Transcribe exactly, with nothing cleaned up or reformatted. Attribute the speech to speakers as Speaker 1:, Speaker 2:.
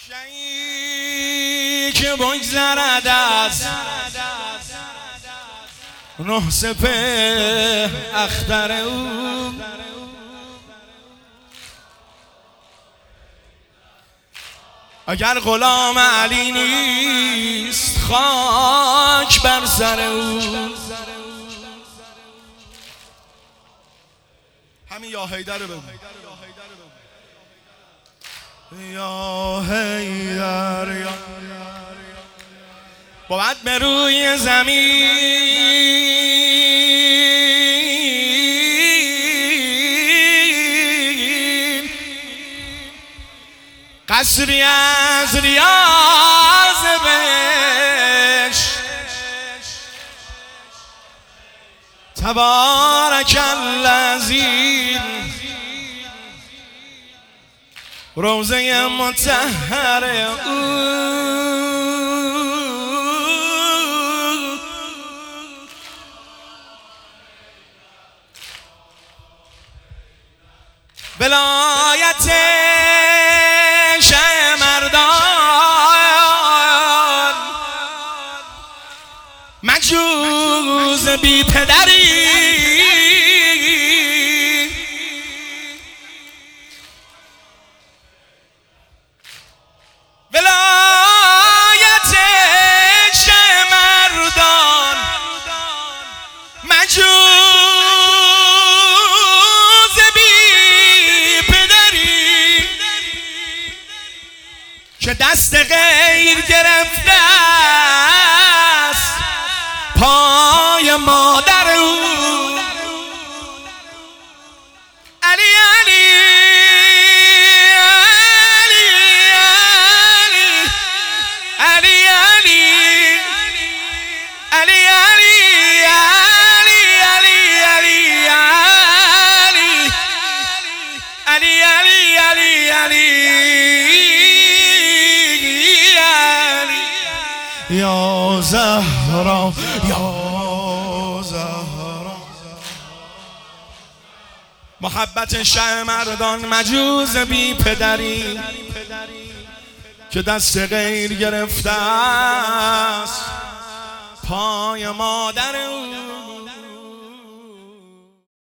Speaker 1: شیعی که بگذرد از نه سپه اختر او، اگر غلام علی نیست خاک بر سر او. همین یا حیدر رو بگو. یا حیدر یا باید به روی زمین قصری از ریاض بهش تبارک الذی روزه مطهر او. ولایت شه مردان مجوز بی پدری، ولایت شه مردان مجوز که دست غیر گرفته است پای مادر او. علی علی علی علی علی علی علی علی علی علی یا زهرا یا زهرا. محبت شه مردان مجوز بی پدری که دست غیر گرفته است پای مادر او.